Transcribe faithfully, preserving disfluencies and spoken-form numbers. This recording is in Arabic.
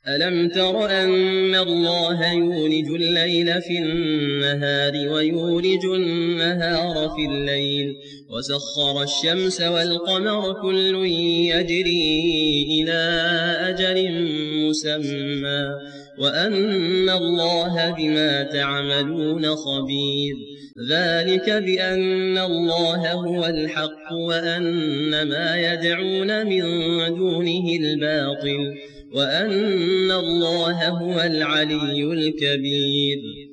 ألم تر أن الله يولج الليل في النهار ويولج النهار في الليل وسخر الشمس والقمر كل يجري إلى أجل مسمى وأن الله بما تعملون خبير. ذلك بأن الله هو الحق وأن ما يدعون من دونه الباطل وأن الله هو العلي الكبير.